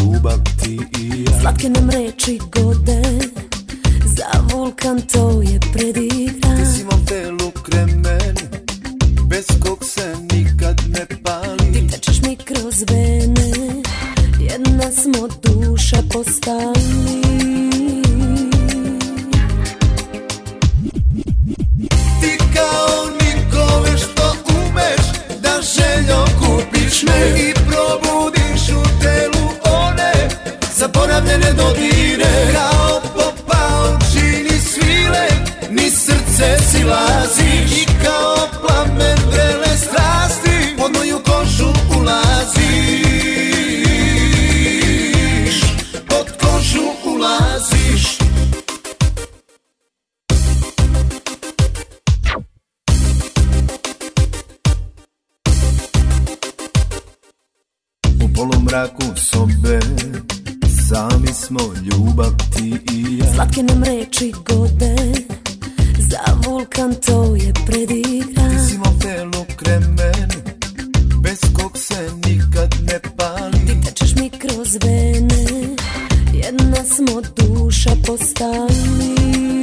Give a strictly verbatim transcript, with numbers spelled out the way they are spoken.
ljubav ti i ja. Slatke nam reči gode, za vulkan to je predigran. Ti si mom telu kremen, bez kog se nikad ne pali. Ti tečeš mi kroz vene, jedna smo duša postali. Ti kao niko što umeš da željom kupiš me i probudiš u telu one zaboravljene dodire. Kao po paučini svile ni srce silazi i kao plamen vrele strasti pod moju kožu ulaziš, pod kožu ulaziš. U polumraku sobe sami smo ljubav ti i ja. Slatke nam reči gode, za vulkan to je predigran. Ti si mom telu kremen, bez kog se nikad ne pali. Ti tečeš mi kroz vene, jedna smo duša postali.